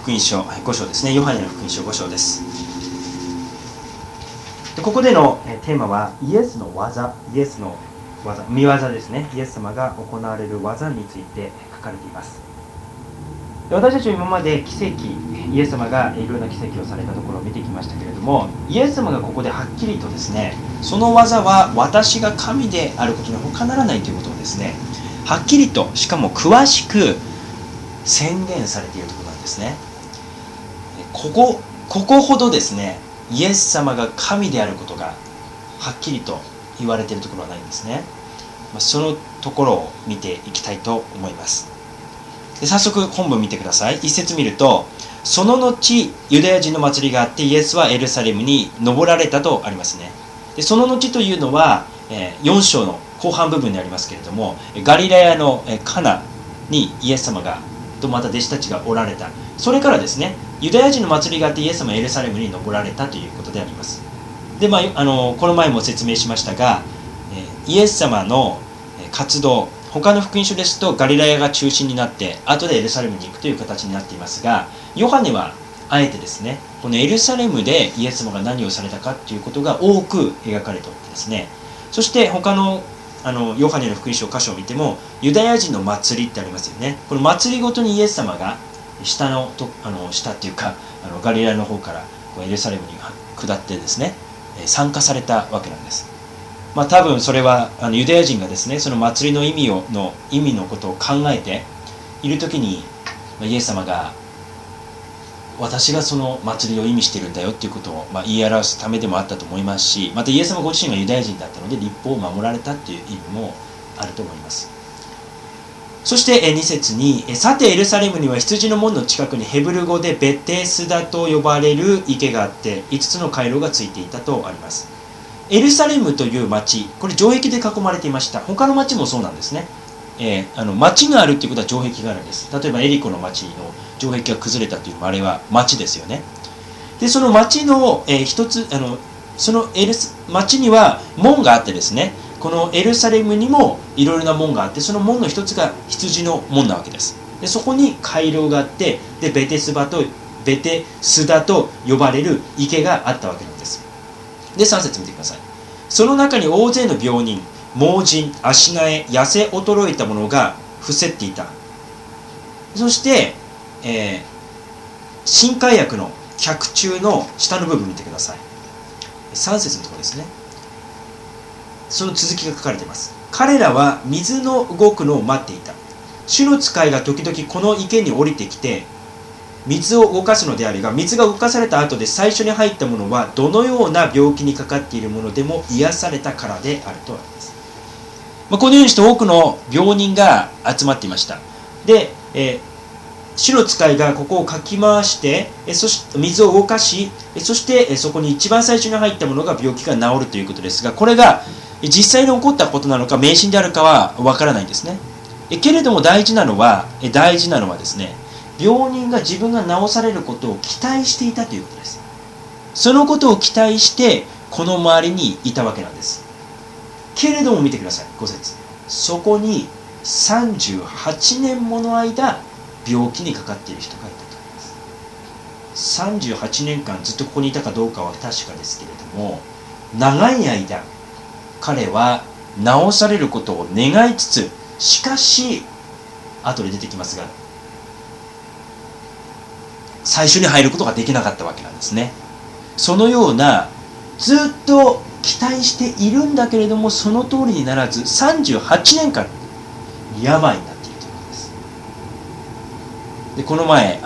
福音書5章ですね。ヨハネの福音書5章です。でここでのテーマはイエスの技、見業ですね。イエス様が行われる技について書かれています。で私たちは今まで奇跡、イエス様がいろいろな奇跡をされたところを見てきましたけれども、イエス様がここではっきりとですね、その技は私が神であることに他ならないということをですね、はっきりと、しかも詳しく宣言されているところなんですね。ここほどですね、イエス様が神であることがはっきりと言われているところはないんですね。そのところを見ていきたいと思います。で早速本文見てください。一節見ると、その後ユダヤ人の祭りがあってイエスはエルサレムに登られたとありますね。でその後というのは4章の後半部分にありますけれども、ガリラヤのカナにイエス様がとまた弟子たちがおられた。それからですね、ユダヤ人の祭りがあってイエス様はエルサレムに登られたということであります。で、この前も説明しましたが、イエス様の活動、他の福音書ですとガリラヤが中心になって後でエルサレムに行くという形になっていますが、ヨハネはあえてですね、このエルサレムでイエス様が何をされたかということが多く描かれておってですね、そして他のヨハネの福音書箇所を見てもユダヤ人の祭りってありますよね。この祭りごとにイエス様が下っていうかガリラヤの方からエルサレムに下ってですね、参加されたわけなんです。多分それはユダヤ人がですね、その祭りの意味のことを考えているときに、イエス様が私がその祭りを意味しているんだよということを言い表すためでもあったと思いますし、またイエス様ご自身がユダヤ人だったので律法を守られたという意味もあると思います。そして2節に、さてエルサレムには羊の門の近くにヘブル語でベテスダと呼ばれる池があって5つの回廊がついていたとあります。エルサレムという町、これ城壁で囲まれていました。他の町もそうなんですね。町があるということは城壁があるんです。例えばエリコの町の城壁が崩れたというのもあれは町ですよね。でその町の、一つその町には門があってですね、このエルサレムにもいろいろな門があって、その門の一つが羊の門なわけです。でそこに回廊があって、でベテスダと呼ばれる池があったわけなんです。で3節見てください。その中に大勢の病人、盲人、足なえ、痩せ衰えた者が伏せっていた。そして、新海薬の脚中の下の部分見てください。3節のところですね。その続きが書かれています。彼らは水の動くのを待っていた。主の使いが時々この池に降りてきて水を動かすのであるが、水が動かされた後で最初に入った者はどのような病気にかかっている者でも癒されたからであるとあります。このようにして多くの病人が集まっていました。で、主の使いがここをかき回してそして水を動かし、そしてそこに一番最初に入った者が病気が治るということですが、これが実際に起こったことなのか迷信であるかはわからないんですね。けれども大事なのはですね、病人が自分が治されることを期待していたということです。そのことを期待してこの周りにいたわけなんです。けれども見てください。5節、そこに38年もの間病気にかかっている人がいたとあります。38年間ずっとここにいたかどうかは確かですけれども、長い間彼は治されることを願いつつ、しかし後で出てきますが最初に入ることができなかったわけなんですね。そのようなずっと期待しているんだけれどもその通りにならず38年間病になっているということです。でこの前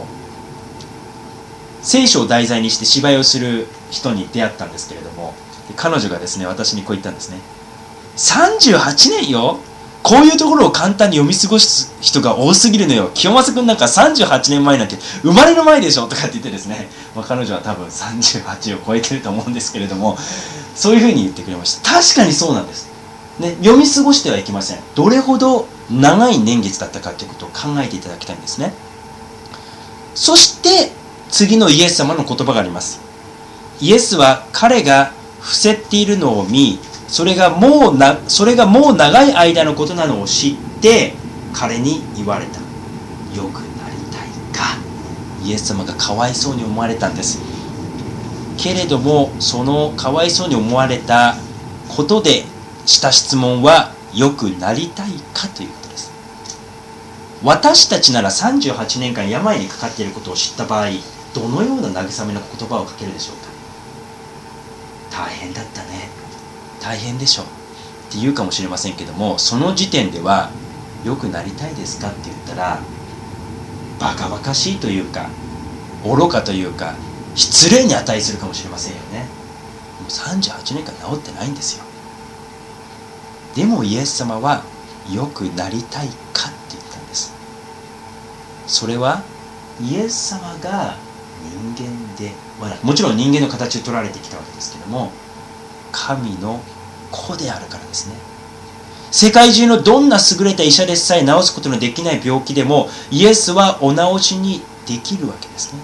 聖書を題材にして芝居をする人に出会ったんですけれども、彼女がですね、私にこう言ったんですね。38年よ、こういうところを簡単に読み過ごす人が多すぎるのよ。清正君なんか38年前なんて生まれる前でしょとかって言ってですね、彼女は多分38を超えてると思うんですけれども、そういうふうに言ってくれました。確かにそうなんです、ね、読み過ごしてはいけません。どれほど長い年月だったかということを考えていただきたいんですね。そして次のイエス様の言葉があります。イエスは彼が伏せっているのを見、それがもう長い間のことなのを知って彼に言われた。よくなりたいか。 イエス様がかわいそうに思われたんです。けれどもそのかわいそうに思われたことでした質問は、良くなりたいかということです。私たちなら38年間病にかかっていることを知った場合、どのような慰めの言葉をかけるでしょうか。大変だったね、大変でしょって言うかもしれませんけども、その時点では良くなりたいですかって言ったら、バカバカしいというか愚かというか失礼に値するかもしれませんよね。もう38年間治ってないんですよ。でもイエス様は良くなりたいかって言ったんです。それはイエス様が人間で、もちろん人間の形を取られてきたわけですけども、神の子であるからですね。世界中のどんな優れた医者でさえ治すことのできない病気でもイエスはお治しにできるわけですね。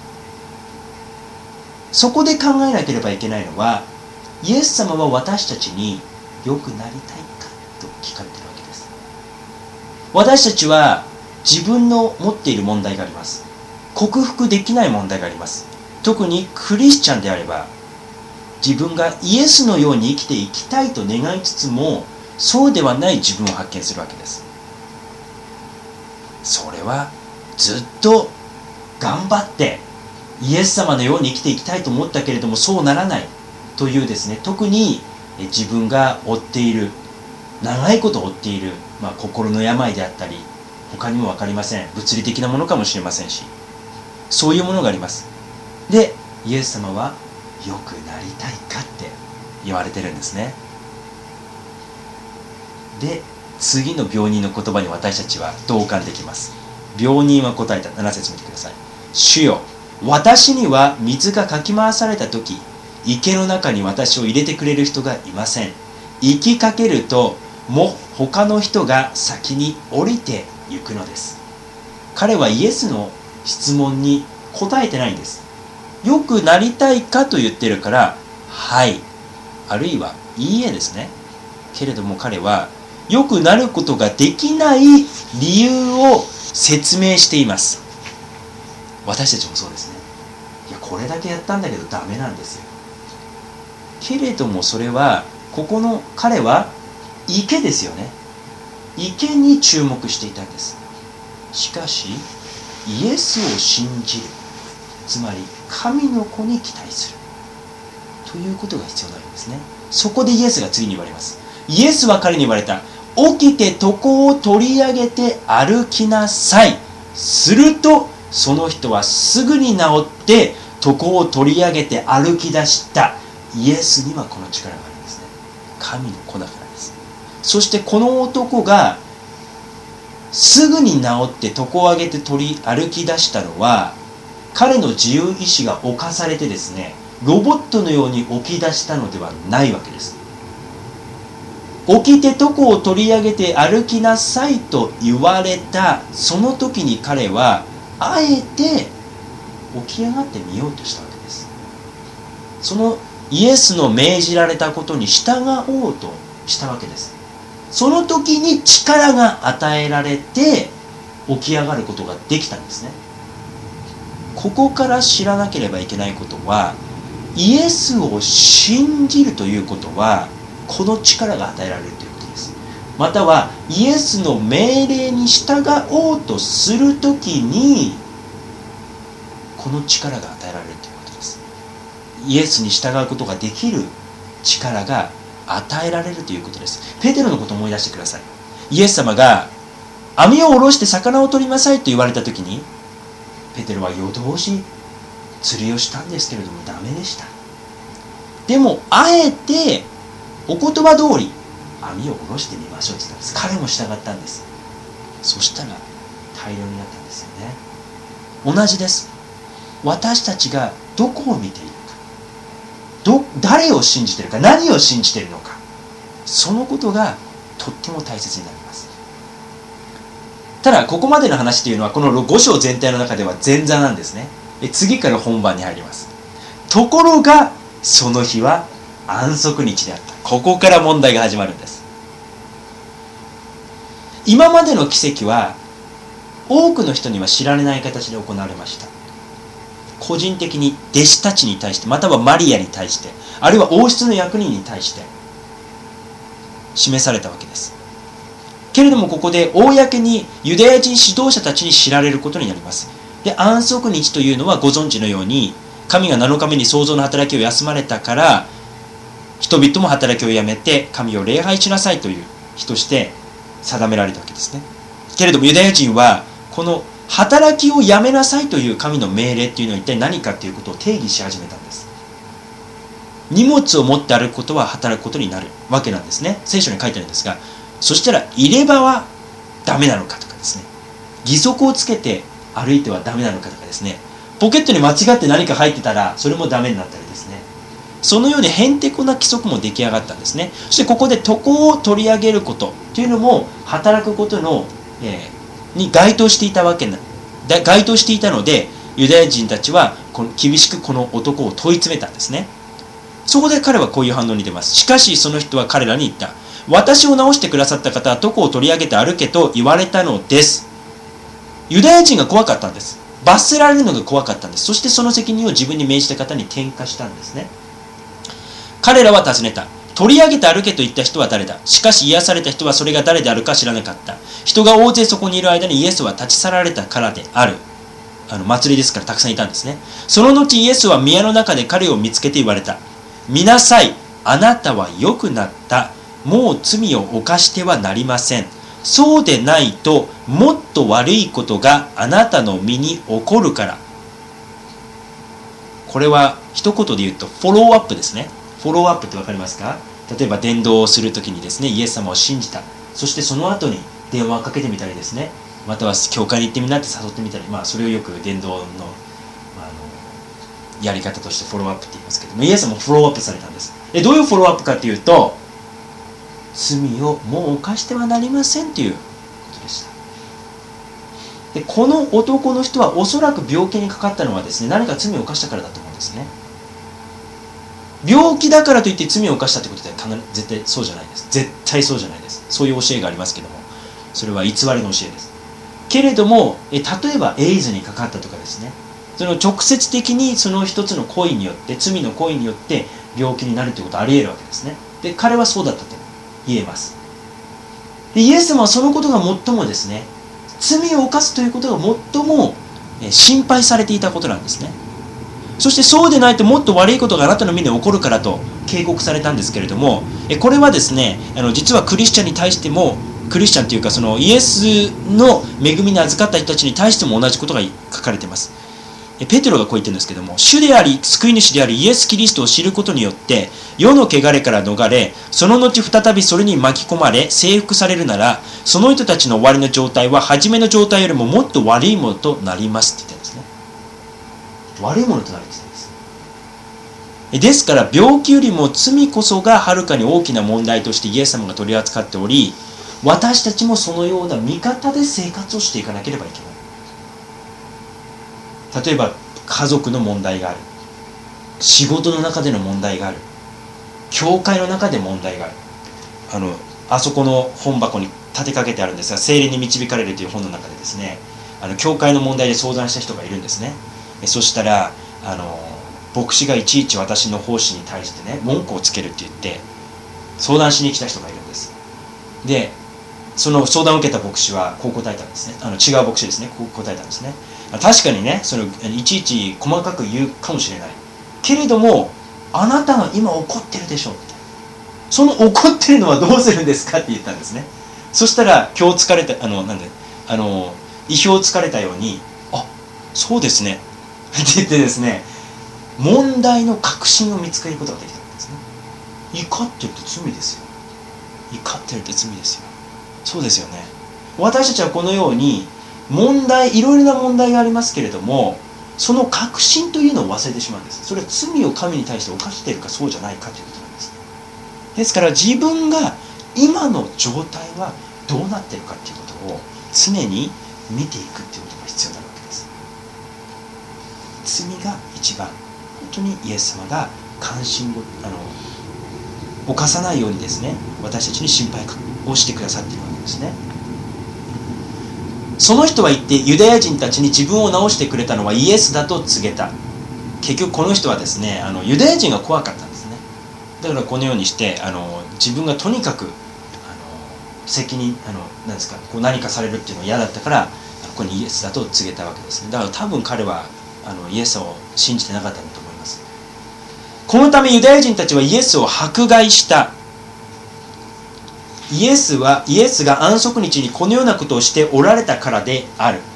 そこで考えなければいけないのは、イエス様は私たちに良くなりたいかと聞かれているわけです。私たちは自分の持っている問題があります。克服できない問題があります。特にクリスチャンであれば、自分がイエスのように生きていきたいと願いつつも、そうではない自分を発見するわけです。それはずっと頑張ってイエス様のように生きていきたいと思ったけれども、そうならないというですね、特に自分が負っている、長いこと負っている、心の病であったり、他にも分かりません、物理的なものかもしれませんし、そういうものがあります。で、イエス様は良くなりたいかって言われてるんですね。で、次の病人の言葉に私たちは同感できます。病人は答えた。7節見てください。主よ、私には水がかき回された時、池の中に私を入れてくれる人がいません。行きかけるともう他の人が先に降りて行くのです。彼はイエスの質問に答えてないんです。良くなりたいかと言ってるから、はい、あるいはいいえですね。けれども彼は良くなることができない理由を説明しています。私たちもそうですね。いや、これだけやったんだけどダメなんですよ。けれどもそれは、ここの彼は池ですよね。池に注目していたんです。しかしイエスを信じる、つまり神の子に期待するということが必要なんですね。そこでイエスが次に言われます。イエスは彼に言われた。起きて床を取り上げて歩きなさい。するとその人はすぐに治って床を取り上げて歩き出した。イエスにはこの力があるんですね。神の子だからです。そしてこの男がすぐに治って床を上げて歩き出したのは、彼の自由意志が侵されてですね、ロボットのように起き出したのではないわけです。起きて床を取り上げて歩きなさいと言われたその時に、彼はあえて起き上がってみようとしたわけです。そのイエスの命じられたことに従おうとしたわけです。その時に力が与えられて起き上がることができたんですね。ここから知らなければいけないことは、イエスを信じるということはこの力が与えられるということです。またはイエスの命令に従おうとするときにこの力が与えられるということです。イエスに従うことができる力が与えられるということです。ペテロのことを思い出してください。イエス様が網を下ろして魚を取りなさいと言われたときに、ペテロは夜通し釣りをしたんですけれどもダメでした。でもあえてお言葉通り網を下ろしてみましょうと言ったんです。彼も従ったんです。そしたら大量になったんですよね。同じです。私たちがどこを見ているか、誰を信じているか、何を信じているのか、そのことがとっても大切になります。ただここまでの話というのはこの5章全体の中では前座なんですね。次から本番に入ります。ところがその日は安息日であった。ここから問題が始まるんです。今までの奇跡は多くの人には知られない形で行われました。 個人的に弟子たちに対して、またはマリアに対して、あるいは王室の役人に対して示されたわけです。けれどもここで公にユダヤ人指導者たちに知られることになります。で、安息日というのはご存知のように、神が7日目に創造の働きを休まれたから、人々も働きをやめて神を礼拝しなさいという日として定められたわけですね。けれどもユダヤ人はこの働きをやめなさいという神の命令というのは一体何かということを定義し始めたんです。荷物を持って歩くことは働くことになるわけなんですね。聖書に書いてあるんですが、そしたら入れ歯はダメなのかとかですね、義足をつけて歩いてはダメなのかとかですね、ポケットに間違って何か入ってたらそれもダメになったりですね、そのようにへんてこな規則も出来上がったんですね。そしてここで床を取り上げることというのも働くことの、に該当していたので、ユダヤ人たちは厳しくこの男を問い詰めたんですね。そこで彼はこういう反応に出ます。しかしその人は彼らに言った。私を治してくださった方は床を取り上げて歩けと言われたのです。ユダヤ人が怖かったんです。罰せられるのが怖かったんです。そしてその責任を自分に命じた方に転嫁したんですね。彼らは尋ねた。取り上げて歩けと言った人は誰だ。しかし癒された人はそれが誰であるか知らなかった。人が大勢そこにいる間にイエスは立ち去られたからである。祭りですからたくさんいたんですね。その後イエスは宮の中で彼を見つけて言われた。見なさい。あなたは良くなった。もう罪を犯してはなりません。そうでないともっと悪いことがあなたの身に起こるから。これは一言で言うとフォローアップですね。フォローアップって分かりますか？例えば伝道をするときにですね、イエス様を信じた。そしてその後に電話をかけてみたりですね、または教会に行ってみなって誘ってみたり、それをよく伝道の、やり方としてフォローアップって言いますけども、イエス様もフォローアップされたんです。で、どういうフォローアップかというと、罪をもう犯してはなりませんということでした。で、この男の人はおそらく病気にかかったのはですね、何か罪を犯したからだと思うんですね。病気だからといって罪を犯したということでは絶対そうじゃないです。絶対そうじゃないです。そういう教えがありますけども、それは偽りの教えです。けれども、例えばエイズにかかったとかですね、その直接的にその一つの行為によって、罪の行為によって病気になるということはあり得るわけですね。で、彼はそうだったと言えます。で、イエス様はそのことが最もですね、罪を犯すということが最も心配されていたことなんですね。そしてそうでないともっと悪いことがあなたの身に起こるからと警告されたんですけれども、これはですね、実はクリスチャンに対しても、クリスチャンというかそのイエスの恵みに預かった人たちに対しても同じことが書かれています。ペテロがこう言ってるんですけども、主であり救い主でありイエス・キリストを知ることによって世の汚れから逃れ、その後再びそれに巻き込まれ征服されるなら、その人たちの終わりの状態は初めの状態よりももっと悪いものとなりますって言ってるんですね。悪いものとなるんです。ですから病気よりも罪こそがはるかに大きな問題としてイエス様が取り扱っており、私たちもそのような見方で生活をしていかなければいけない。例えば家族の問題がある、仕事の中での問題がある、教会の中で問題がある。あそこの本箱に立てかけてあるんですが、聖霊に導かれるという本の中でですね、教会の問題で相談した人がいるんですね。そしたら牧師がいちいち私の奉仕に対してね、文句をつけるって言って相談しに来た人がいるんです。で、その相談を受けた牧師はこう答えたんですね。違う牧師ですね。こう答えたんですね。確かにね、いちいち細かく言うかもしれない。けれども、あなたが今怒ってるでしょって。その怒ってるのはどうするんですかって言ったんですね。そしたら、今日疲れた、意表をつかれたように、そうですね。って言ってですね、問題の核心を見つけることができたんですね。怒ってるって罪ですよ。怒ってるって罪ですよ。そうですよね。私たちはこのようにいろいろな問題がありますけれども、その核心というのを忘れてしまうんです。それは罪を神に対して犯しているかそうじゃないかということなんです。ですから自分が今の状態はどうなっているかということを常に見ていくということが必要なわけです。罪が一番本当にイエス様が関心を犯さないようにですね、私たちに心配をしてくださっているわけですね。その人は言ってユダヤ人たちに自分を治してくれたのはイエスだと告げた。 結局この人はですね、ユダヤ人が怖かったんですね。だからこのようにして自分がとにかく責任何ですか、こう何かされるっていうのが嫌だったから、ここにイエスだと告げたわけですね。だから多分彼はイエスを信じてなかったんだと思います。このためユダヤ人たちはイエスを迫害した。イエスが安息日にこのようなことをしておられたからである。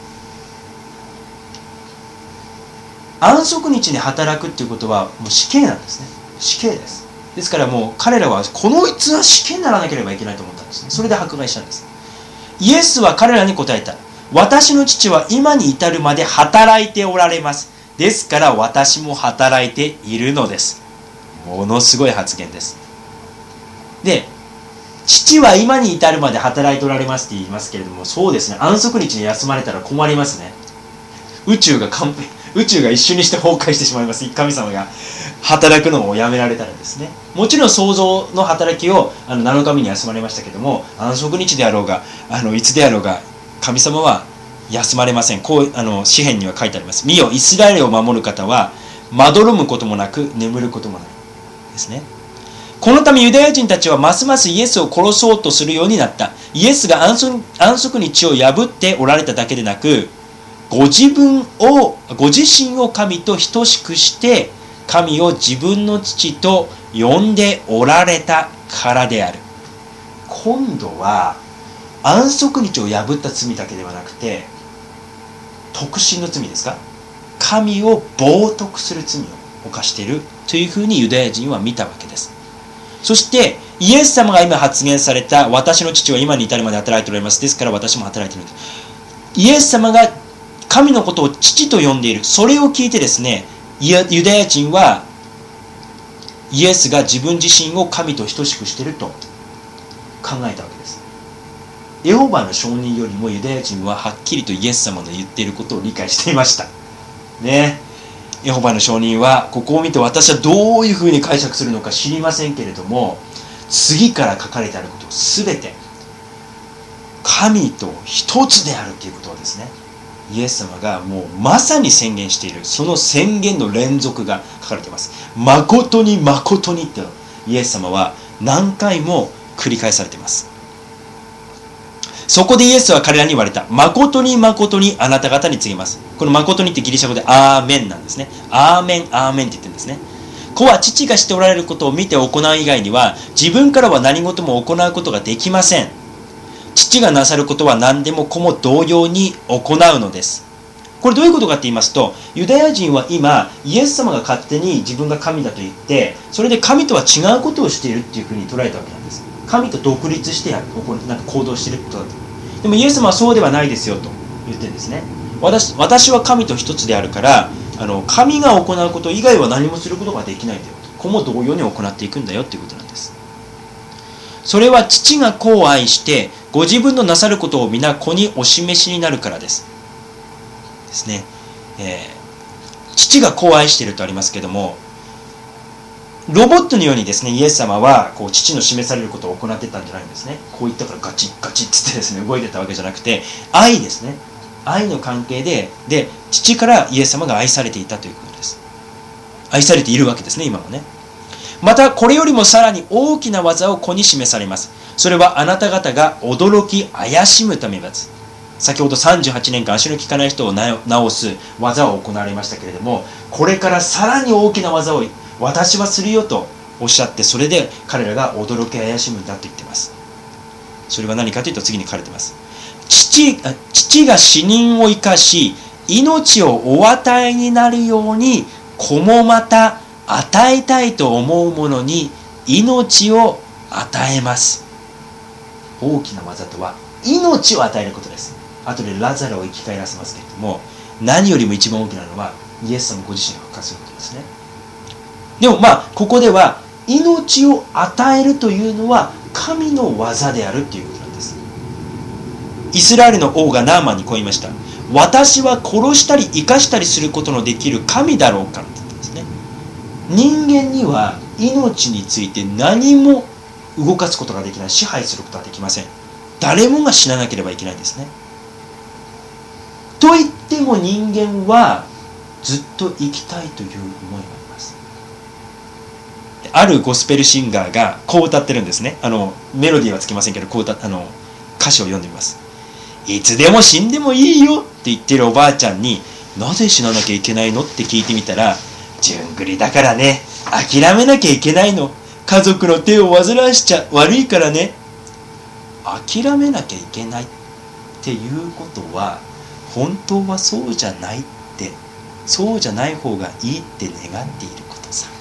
安息日に働くっていうことはもう死刑なんですね。死刑です。ですからもう彼らはこのいつは死刑にならなければいけないと思ったんですね。それで迫害したんです。イエスは彼らに答えた。私の父は今に至るまで働いておられます。ですから私も働いているのです。ものすごい発言です。で、父は今に至るまで働いておられますって言いますけれども、そうですね、安息日に休まれたら困りますね。宇宙が一瞬にして崩壊してしまいます。神様が働くのをやめられたらですね。もちろん創造の働きを7日目に休まれましたけども、安息日であろうがいつであろうが神様は休まれません。こう詩篇には書いてあります。見よ、イスラエルを守る方はまどろむこともなく眠ることもないですね。このためユダヤ人たちはますますイエスを殺そうとするようになった。イエスが安息日を破っておられただけでなく、ご自身を神と等しくして神を自分の父と呼んでおられたからである。今度は安息日を破った罪だけではなくて、特進の罪ですか、神を冒涜する罪を犯しているというふうにユダヤ人は見たわけです。そしてイエス様が今発言された、私の父は今に至るまで働いておられます、ですから私も働いている。イエス様が神のことを父と呼んでいる。それを聞いてですね、ユダヤ人はイエスが自分自身を神と等しくしていると考えたわけです。エホバの証人よりもユダヤ人ははっきりとイエス様の言っていることを理解していましたね。エホバの証人はここを見て、私はどういうふうに解釈するのか知りませんけれども、次から書かれてあることを全て神と一つであるということをですね、イエス様がもうまさに宣言している。その宣言の連続が書かれています。誠に誠にってイエス様は何回も繰り返されています。そこでイエスは彼らに言われた。誠に誠にあなた方に告げます。この誠にってギリシャ語でアーメンなんですね。アーメンアーメンって言ってるんですね。子は父がしておられることを見て行う以外には自分からは何事も行うことができません。父がなさることは何でも子も同様に行うのです。これどういうことかって言いますと、ユダヤ人は今イエス様が勝手に自分が神だと言って、それで神とは違うことをしているっていうふうに捉えたわけなんです。神と独立してなんか行動していることだと。でもイエス様はそうではないですよと言ってるんですね。私は神と一つであるから、神が行うこと以外は何もすることができないんだよと。子も同様に行っていくんだよっていうことなんです。それは父が子を愛してご自分のなさることを皆子にお示しになるからですね。父が子を愛しているとありますけども、ロボットのようにですね、イエス様はこう父の示されることを行っていったんじゃないんですね。こう言ったからガチッガチッつってですね動いてたわけじゃなくて、愛ですね。愛の関係で父からイエス様が愛されていたということです。愛されているわけですね、今もね。またこれよりもさらに大きな技を子に示されます。それはあなた方が驚き怪しむためです。先ほど38年間足の利かない人を治す技を行われましたけれども、これからさらに大きな技を私はするよとおっしゃって、それで彼らが驚き怪しむんだと言っています。それは何かというと、次に書かれています。父が死人を生かし命をお与えになるように、子もまた与えたいと思う者に命を与えます。大きな技とは命を与えることです。後でラザロを生き返らせますけれども、何よりも一番大きなのはイエス様ご自身が復活することですね。でもここでは命を与えるというのは神の技であるということなんです。イスラエルの王がナーマンにこう言いました。私は殺したり生かしたりすることのできる神だろうかと言ったんですね。人間には命について何も動かすことができない、支配することはできません。誰もが死ななければいけないんですね。と言っても人間はずっと生きたいという思いがあります。あるゴスペルシンガーがこう歌ってるんですね。メロディーはつきませんけど、こう歌歌詞を読んでみます。いつでも死んでもいいよって言ってるおばあちゃんに、なぜ死ななきゃいけないのって聞いてみたら、順繰りだからね、諦めなきゃいけないの、家族の手を煩わしちゃ悪いからね。諦めなきゃいけないっていうことは、本当はそうじゃないって、そうじゃない方がいいって願っていることさ。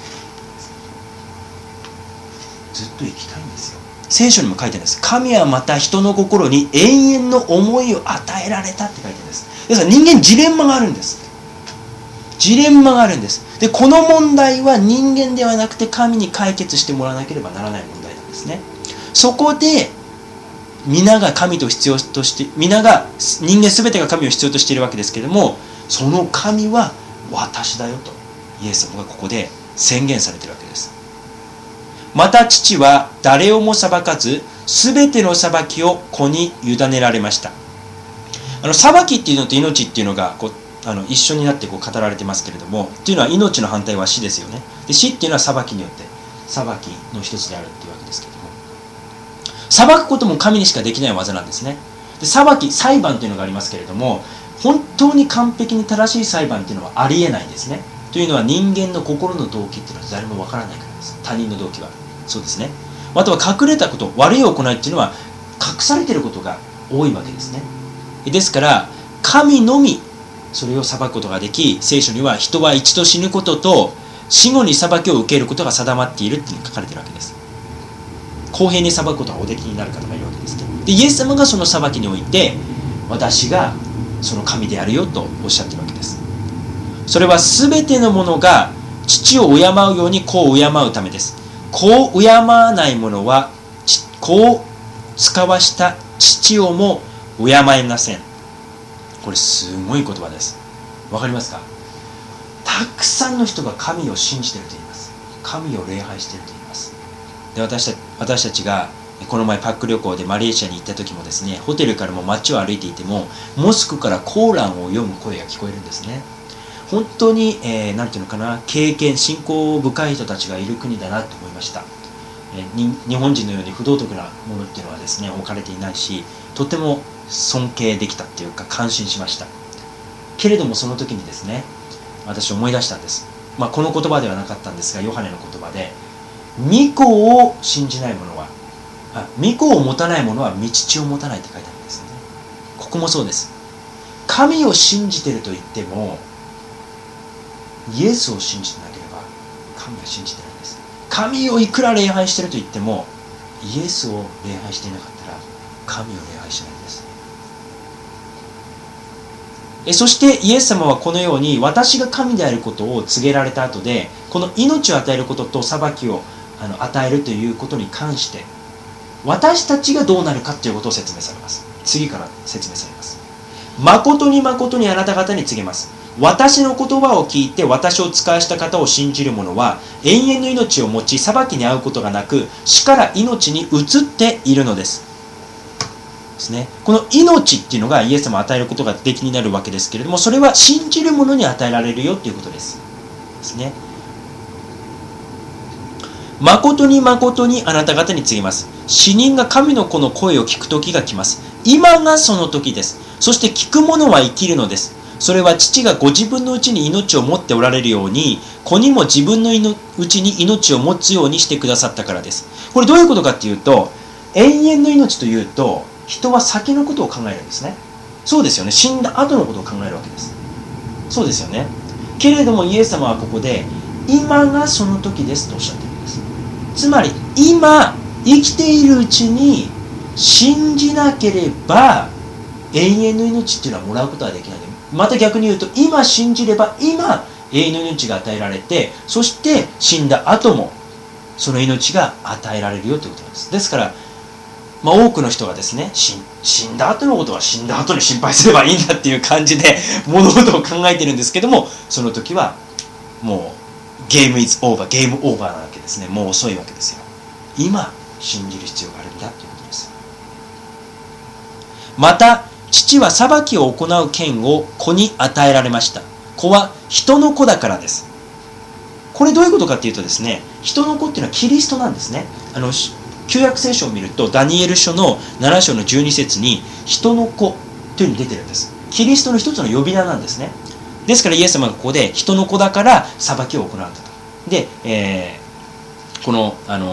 ずっと生きたいんですよ。聖書にも書いてあるんです。神はまた人の心に永遠の思いを与えられたって書いてあるんです。ですから人間ジレンマがあるんです。ジレンマがあるんです。で、この問題は人間ではなくて神に解決してもらわなければならない問題なんですね。そこで皆が神と必要として、皆が人間全てが神を必要としているわけですけれども、その神は私だよとイエス様がここで宣言されているわけです。また父は誰をも裁かず、全ての裁きを子に委ねられました。裁きっていうのと命っていうのが一緒になって語られてますけれども、っていうのは命の反対は死ですよね。で、死っていうのは裁きによって裁きの一つであるっていうわけですけれども、裁くことも神にしかできない技なんですね。で、裁判というのがありますけれども、本当に完璧に正しい裁判っていうのはありえないんですね。というのは人間の心の動機っていうのは誰もわからないからです。他人の動機は。そうですね。あとは隠れたこと、悪い行いっていうのは隠されていることが多いわけですね。ですから神のみそれを裁くことができ、聖書には人は一度死ぬことと死後に裁きを受けることが定まっているっていうのが書かれているわけです。公平に裁くことがおできになる方がいるわけですね。で、イエス様がその裁きにおいて、私がその神であるよとおっしゃっているわけです。それは全てのものが父を敬うように子を敬うためです。子を敬わない者は子を使わした父をも敬えません。これすごい言葉です。わかりますか？たくさんの人が神を信じていると言います。神を礼拝していると言います。で、私たちがこの前パック旅行でマレーシアに行った時もですね、ホテルからも街を歩いていてもモスクからコーランを読む声が聞こえるんですね。本当に、なんていうのかな、信仰深い人たちがいる国だなと思いました。日本人のように不道徳なものっていうのはですね、置かれていないし、とても尊敬できたっていうか感心しました。けれどもその時にですね、私思い出したんです。この言葉ではなかったんですが、ヨハネの言葉で、御子を信じない者は、御子を持たない者は御父を持たないって書いてあるんですよね。ここもそうです。神を信じていると言っても、イエスを信じてなければ神は信じてないんです。神をいくら礼拝していると言っても、イエスを礼拝していなかったら神を礼拝しないんです。そしてイエス様はこのように私が神であることを告げられた後で、この命を与えることと裁きを与えるということに関して私たちがどうなるかということを説明されます。次から説明されます。誠に誠にあなた方に告げます。私の言葉を聞いて私を使わした方を信じる者は永遠の命を持ち、裁きに遭うことがなく死から命に移っているのです。ですね。この命っていうのがイエス様を与えることができになるわけですけれども、それは信じる者に与えられるよということです。ですね。誠に誠にあなた方に告げます。死人が神の子の声を聞く時が来ます。今がその時です。そして聞く者は生きるのです。それは父がご自分のうちに命を持っておられるように、子にも自分のうちに命を持つようにしてくださったからです。これどういうことかっていうと、永遠の命というと、人は先のことを考えるんですね。そうですよね。死んだ後のことを考えるわけです。そうですよね。けれどもイエス様はここで、今がその時ですとおっしゃっているんです。つまり、今、生きているうちに信じなければ、永遠の命っていうのはもらうことはできない。また逆に言うと、今信じれば今永遠の命が与えられて、そして死んだ後もその命が与えられるよということなんです。ですから、多くの人がですね、死んだ後のことは死んだ後に心配すればいいんだっていう感じで物事を考えてるんですけども、その時はもうゲームオーバーなわけですね。もう遅いわけですよ。今信じる必要があるんだということです。また父は裁きを行う権を子に与えられました。 子は人の子だからです。これどういうことかっていうとですね、人の子っていうのはキリストなんですね。旧約聖書を見るとダニエル書の7章の12節に人の子というふうに出てるんです。キリストの一つの呼び名なんですね。ですからイエス様がここで人の子だから裁きを行ったと。で、この、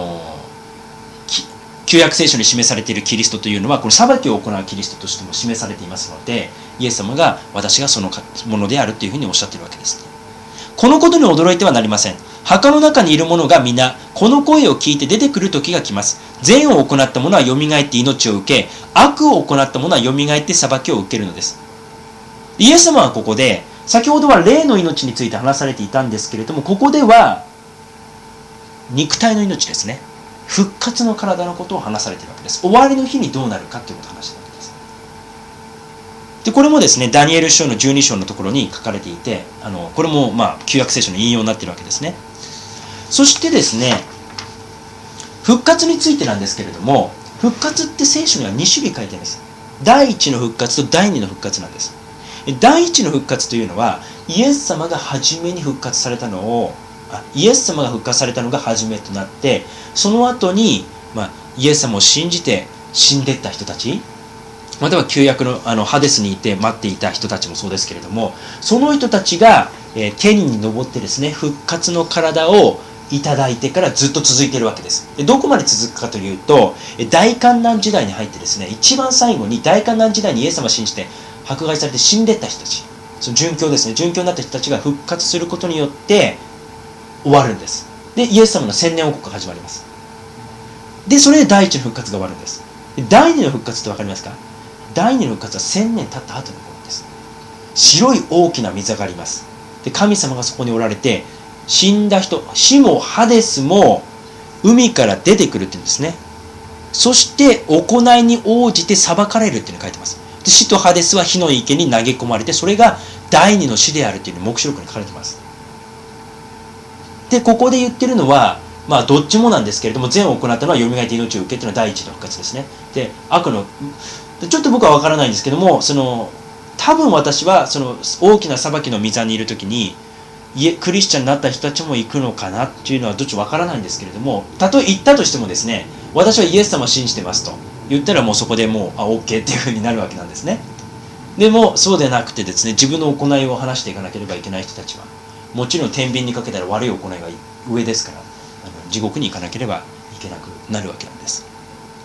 旧約聖書に示されているキリストというのはこの裁きを行うキリストとしても示されていますので、イエス様が私がそのものであるというふうにおっしゃっているわけですね。このことに驚いてはなりません。墓の中にいる者が皆この声を聞いて出てくる時が来ます。善を行った者はよみがえって命を受け、悪を行った者はよみがえって裁きを受けるのです。イエス様はここで、先ほどは霊の命について話されていたんですけれども、ここでは肉体の命ですね、復活の体のことを話されているわけです。終わりの日にどうなるかということを話しているわけです。でこれもですね、ダニエル書の12章のところに書かれていて、これも旧約聖書の引用になっているわけですね。そしてですね、復活についてなんですけれども、復活って聖書には2種類書いてあるんです。第1の復活と第2の復活なんです。第1の復活というのは、イエス様が初めに復活されたのを、イエス様が復活されたのが初めとなって、その後に、イエス様を信じて死んでいった人たち、または旧約のハデスにいて待っていた人たちもそうですけれども、その人たちが、天に昇ってですね、復活の体をいただいてからずっと続いているわけです。どこまで続くかというと、大観難時代に入ってですね、一番最後に大観難時代にイエス様を信じて迫害されて死んでいった人たち、その殉教ですね、殉教になった人たちが復活することによって終わるんです。で、イエス様の千年王国が始まります。で、それで第一の復活が終わるんです。で、第二の復活って分かりますか？第二の復活は1000年経った後のことです。白い大きな水があります。で、神様がそこにおられて、死んだ人、死もハデスも海から出てくるっていうんですね。そして行いに応じて裁かれるっていうのが書いてます。で、死とハデスは火の池に投げ込まれて、それが第二の死であるっていうのが黙示録に書かれてます。で、ここで言ってるのは、どっちもなんですけれども、善を行ったのはよみがえって命を受けっていうのは第一の復活ですね。で、悪の、ちょっと僕は分からないんですけども、多分私は大きな裁きの御座にいるときに、クリスチャンになった人たちも行くのかなっていうのはどっち分からないんですけれども、たとえ行ったとしてもですね、私はイエス様を信じてますと言ったら、もうそこでもうOK っていうふうになるわけなんですね。でもそうでなくてですね、自分の行いを話していかなければいけない人たちは、もちろん天秤にかけたら悪い行いが上ですから、地獄に行かなければいけなくなるわけなんです。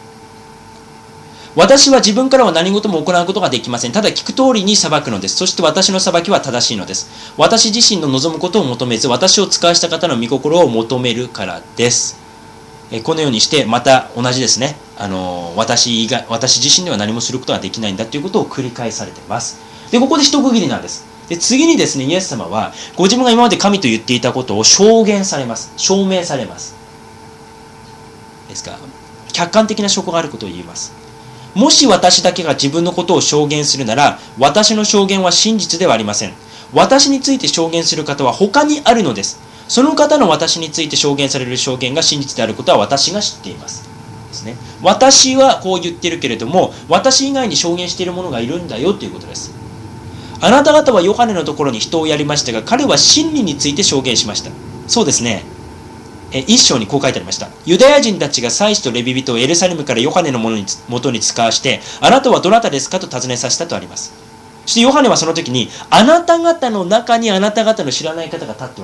私は自分からは何事も行うことができません。ただ聞く通りに裁くのです。そして私の裁きは正しいのです。私自身の望むことを求めず、私を使わした方の御心を求めるからです。このようにして、また同じですね。私自身では何もすることができないんだということを繰り返されています。で、ここで一区切りなんです。で、次にですね、イエス様は、ご自分が今まで神と言っていたことを証言されます。証明されます。ですから、客観的な証拠があることを言います。もし私だけが自分のことを証言するなら、私の証言は真実ではありません。私について証言する方は他にあるのです。その方の私について証言される証言が真実であることは私が知っています。ですね。私はこう言っているけれども、私以外に証言している者がいるんだよということです。あなた方はヨハネのところに人をやりましたが、彼は真理について証言しました。そうですね。一章にこう書いてありました。ユダヤ人たちが祭司とレビ人をエルサレムからヨハネのもとに使わして、あなたはどなたですかと尋ねさせたとあります。そしてヨハネはその時に、あなた方の中にあなた方の知らない方が立っておられる。